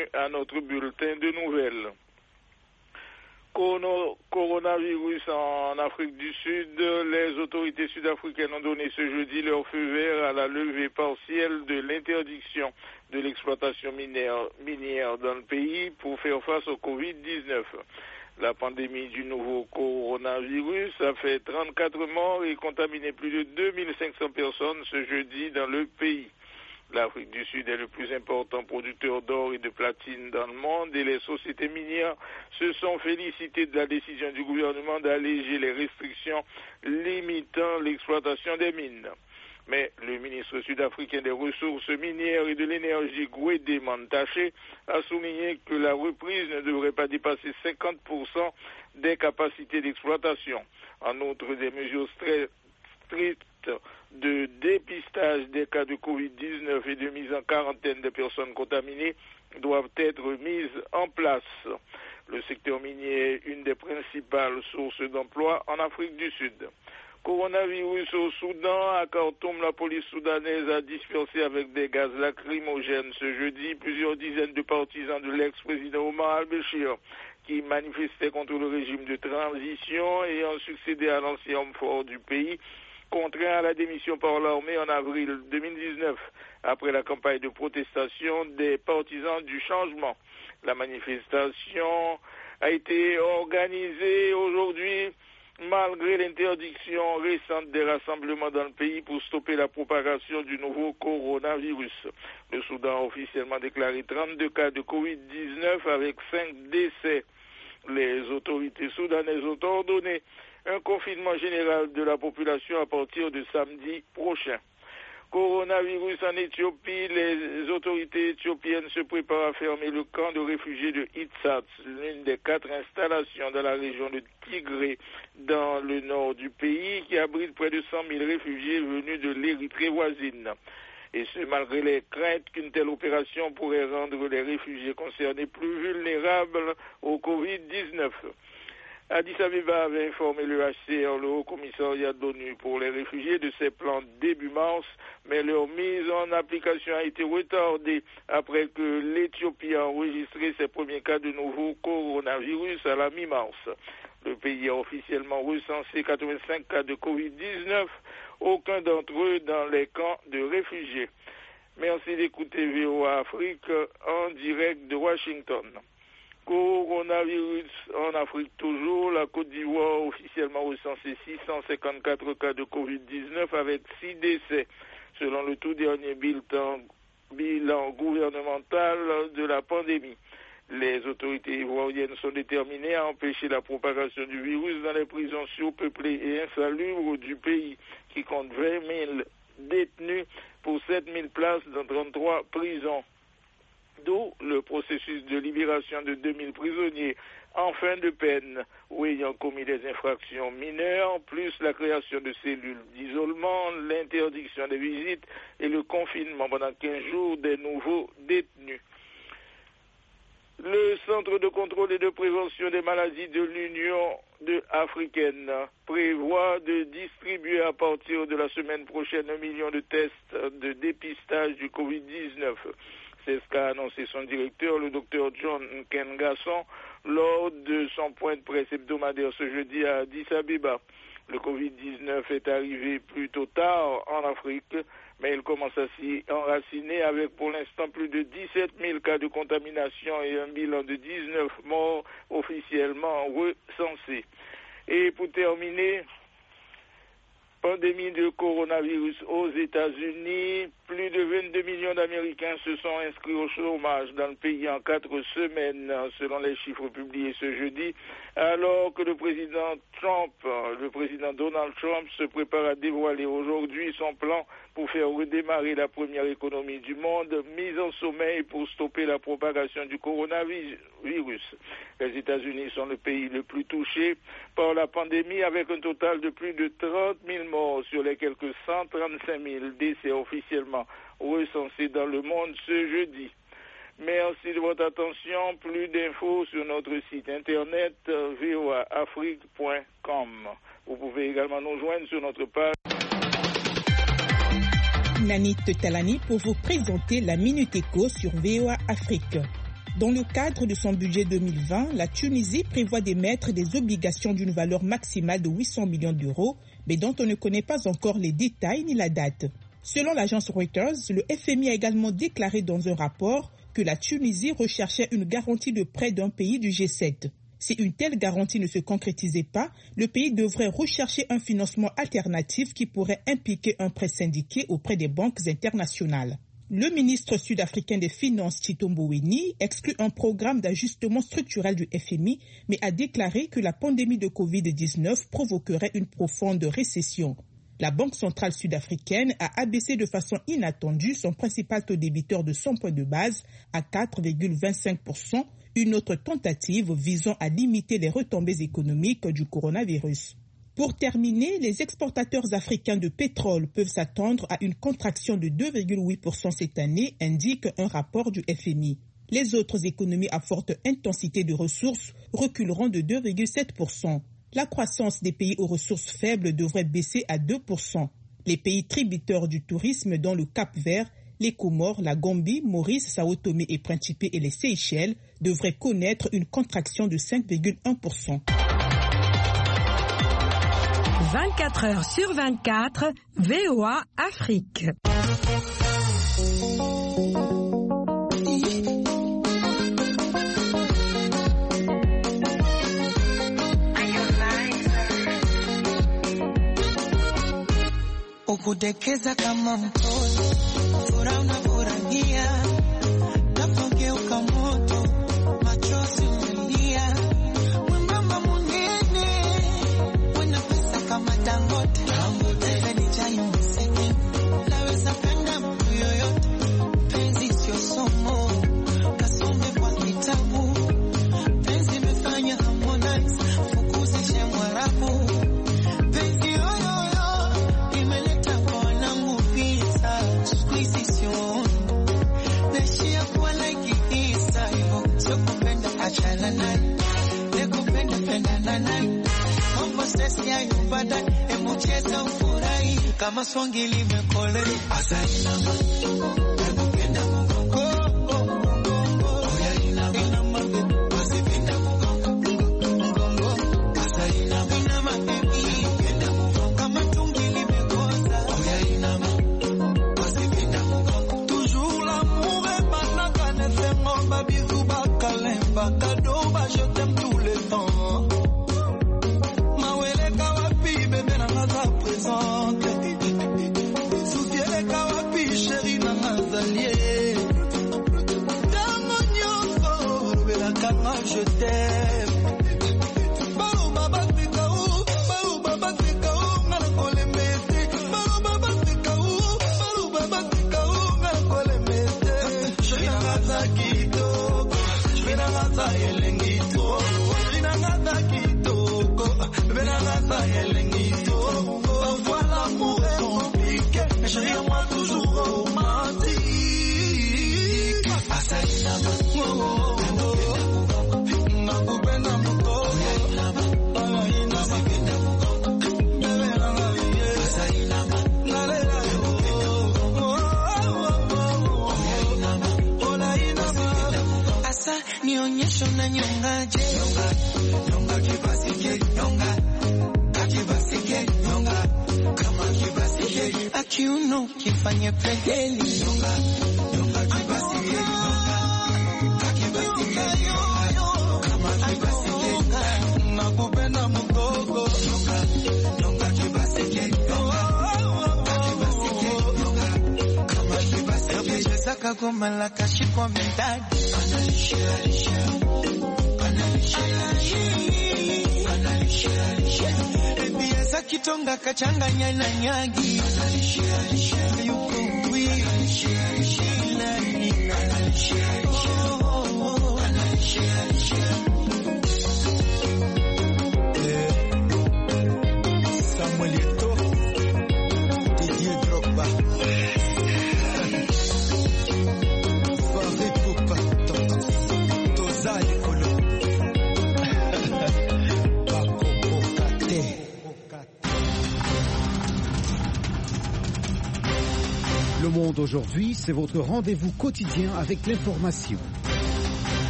bienvenue à notre bulletin de nouvelles. Coronavirus en Afrique du Sud, les autorités sud-africaines ont donné ce jeudi leur feu vert à la levée partielle de l'interdiction de l'exploitation minière dans le pays pour faire face au Covid-19. La pandémie du nouveau coronavirus a fait 34 morts et contaminé plus de 2500 personnes ce jeudi dans le pays. L'Afrique du Sud est le plus important producteur d'or et de platine dans le monde et les sociétés minières se sont félicitées de la décision du gouvernement d'alléger les restrictions limitant l'exploitation des mines. Mais le ministre sud-africain des Ressources minières et de l'énergie, Gwede Mantashe, a souligné que la reprise ne devrait pas dépasser 50% des capacités d'exploitation. En outre, des mesures strictes de dépistage des cas de Covid-19 et de mise en quarantaine des personnes contaminées doivent être mises en place. Le secteur minier est une des principales sources d'emploi en Afrique du Sud. Coronavirus au Soudan. À Khartoum, la police soudanaise a dispersé avec des gaz lacrymogènes ce jeudi plusieurs dizaines de partisans de l'ex-président Omar al-Béchir qui manifestaient contre le régime de transition et ont succédé à l'ancien homme fort du pays, contraint à la démission par l'armée en avril 2019, après la campagne de protestation des partisans du changement. La manifestation a été organisée aujourd'hui malgré l'interdiction récente des rassemblements dans le pays pour stopper la propagation du nouveau coronavirus. Le Soudan a officiellement déclaré 32 cas de Covid-19 avec 5 décès. Les autorités soudanaises ont ordonné un confinement général de la population à partir de samedi prochain. Coronavirus en Éthiopie, les autorités éthiopiennes se préparent à fermer le camp de réfugiés de Itsats, l'une des 4 installations dans la région de Tigré, dans le nord du pays, qui abrite près de 100 000 réfugiés venus de l'Érythrée voisine. Et ce, malgré les craintes qu'une telle opération pourrait rendre les réfugiés concernés plus vulnérables au Covid-19. Addis Abeba avait informé le HCR, le Haut Commissariat de l'ONU pour les réfugiés, de ses plans début mars, mais leur mise en application a été retardée après que l'Éthiopie a enregistré ses premiers cas de nouveau coronavirus à la mi-mars. Le pays a officiellement recensé 85 cas de Covid-19, aucun d'entre eux dans les camps de réfugiés. Merci d'écouter VOA Afrique en direct de Washington. Coronavirus en Afrique toujours. La Côte d'Ivoire a officiellement recensé 654 cas de Covid-19 avec 6 décès, selon le tout dernier bilan gouvernemental de la pandémie. Les autorités ivoiriennes sont déterminées à empêcher la propagation du virus dans les prisons surpeuplées et insalubres du pays, qui compte 20 000 détenus pour 7 000 places dans 33 prisons. D'où le processus de libération de 2000 prisonniers en fin de peine ou ayant commis des infractions mineures, plus la création de cellules d'isolement, l'interdiction des visites et le confinement pendant 15 jours des nouveaux détenus. Le Centre de contrôle et de prévention des maladies de l'Union africaine prévoit de distribuer à partir de la semaine prochaine 1 million de tests de dépistage du Covid-19. C'est ce qu'a annoncé son directeur, le Dr John Nkengasson, lors de son point de presse hebdomadaire ce jeudi à Addis Abeba. Le Covid-19 est arrivé plutôt tard en Afrique, mais il commence à s'y enraciner avec pour l'instant plus de 17 000 cas de contamination et un bilan de 19 morts officiellement recensés. Et pour terminer, pandémie de coronavirus aux États-Unis, plus de 22 millions d'Américains se sont inscrits au chômage dans le pays en 4 semaines, selon les chiffres publiés ce jeudi, alors que le président Donald Trump se prépare à dévoiler aujourd'hui son plan pour faire redémarrer la première économie du monde, mise en sommeil pour stopper la propagation du coronavirus. Les États-Unis sont le pays le plus touché par la pandémie, avec un total de plus de 30 000 morts sur les quelques 135 000 décès officiellement recensés dans le monde ce jeudi. Merci de votre attention. Plus d'infos sur notre site internet voaafrique.com. Vous pouvez également nous joindre sur notre page. Nanit Talani pour vous présenter la Minute Éco sur VOA Afrique. Dans le cadre de son budget 2020, la Tunisie prévoit d'émettre des obligations d'une valeur maximale de 800 millions d'euros, mais dont on ne connaît pas encore les détails ni la date. Selon l'agence Reuters, le FMI a également déclaré dans un rapport que la Tunisie recherchait une garantie de prêt d'un pays du G7. Si une telle garantie ne se concrétisait pas, le pays devrait rechercher un financement alternatif qui pourrait impliquer un prêt syndiqué auprès des banques internationales. Le ministre sud-africain des Finances, Tito Mboweni, exclut un programme d'ajustement structurel du FMI, mais a déclaré que la pandémie de Covid-19 provoquerait une profonde récession. La Banque centrale sud-africaine a abaissé de façon inattendue son principal taux débiteur de 100 points de base à 4,25%, une autre tentative visant à limiter les retombées économiques du coronavirus. Pour terminer, les exportateurs africains de pétrole peuvent s'attendre à une contraction de 2,8% cette année, indique un rapport du FMI. Les autres économies à forte intensité de ressources reculeront de 2,7%. La croissance des pays aux ressources faibles devrait baisser à 2%. Les pays tributaires du tourisme, dont le Cap-Vert, les Comores, la Gambie, Maurice, Sao Tomé et Principe et les Seychelles devraient connaître une contraction de 5,1%. 24 heures sur 24, VOA Afrique. Ukudekeza kama mtoto, furaha unafurahia, napogeuka moto, machozi umelia, mwembamba munene, wana pesa kama Dangote, ni chai msiki, naweza penda mtu yoyote, penzi sio somo, kasome kwa kitabu, penzi imefanya Harmonize, fukuzishe Mwarabu. Kama swangi limekole asainama nakupenda mgongo oya inama wasipenda mgongo asainama inama nakupenda mgongo kama tungi limekosa oya inama wasipenda mgongo toujours l'amour est banaka ne fait mon bisou bakalemba cadeau ba je t'aime tout le temps mawele kawapi bébé na ngaza présente je t'aime. Balou baba tikaou, balou baba tikaou, ngala kole mete. Balou baba tikaou, ngala kole mete. Shina ngaza kitoko, shina ngaza yelengito, shina ngaza kitoko, shina ngaza yelengito. Parfois l'amour est compliqué, mais chérie moi toujours romantique. Asainama, nionyesho na nyongaje nyonga kibasike nyonga kakibasike nyonga kama kibasike akiuno kifanye plegeli nyonga nyonga kibasike nyonga kakibasike nyonga kama kibasike nakupenda mgogo nyonga nyonga kibasike nyonga kakibasike nyonga kama kibasike pesa kagoma la kashikwa mendadi Ebiasa kitonga kachanganya na nyagi yuko wii Samuel Eto'o Didier Drogba Le Monde aujourd'hui, c'est votre rendez-vous quotidien avec l'information.